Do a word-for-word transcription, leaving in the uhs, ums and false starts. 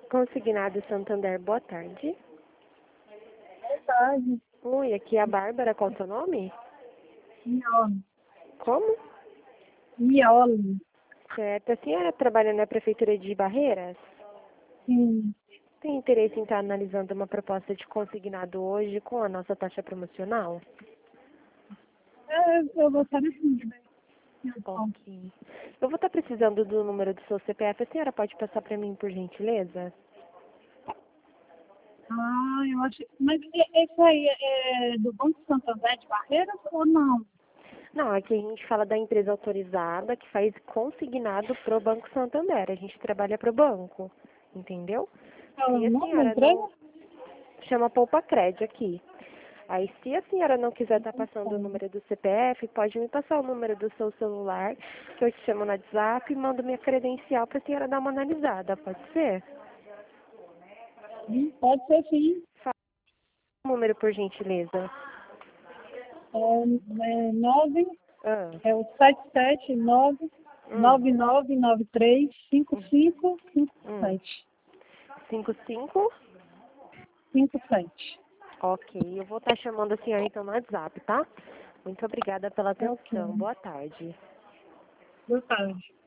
Consignado Santander, boa tarde. Boa tarde. Oi, aqui é a Bárbara, qual é o seu nome? Miole. Como? Miole. Certo, a senhora trabalha na Prefeitura de Barreiras? Sim. Tem interesse em estar analisando uma proposta de consignado hoje com a nossa taxa promocional? É, eu gostaria de ver. Ok. Eu vou estar precisando do número do seu C P F, a senhora pode passar para mim, por gentileza? Ah, eu acho. Mas e- esse aí é do Banco Santander de Barreiras ou não? Não, aqui a gente fala da empresa autorizada que faz consignado pro Banco Santander. A gente trabalha pro banco, entendeu? É o Se a nome da senhora não... empresa? Chama Poupa Crédito aqui. Aí, se a senhora não quiser estar passando o número do C P F, pode me passar o número do seu celular, que eu te chamo no WhatsApp e mando minha credencial para a senhora dar uma analisada, pode ser? Sim, pode ser sim. Fala o número, por gentileza. É, é nove, Ah, é o sete sete nove hum, nove nove nove três cinco cinco cinco hum. sete cinco cinco? cinco sete. Ok, eu vou estar chamando a senhora então no WhatsApp, tá? Muito obrigada pela Ok. atenção. Boa tarde. Boa tarde.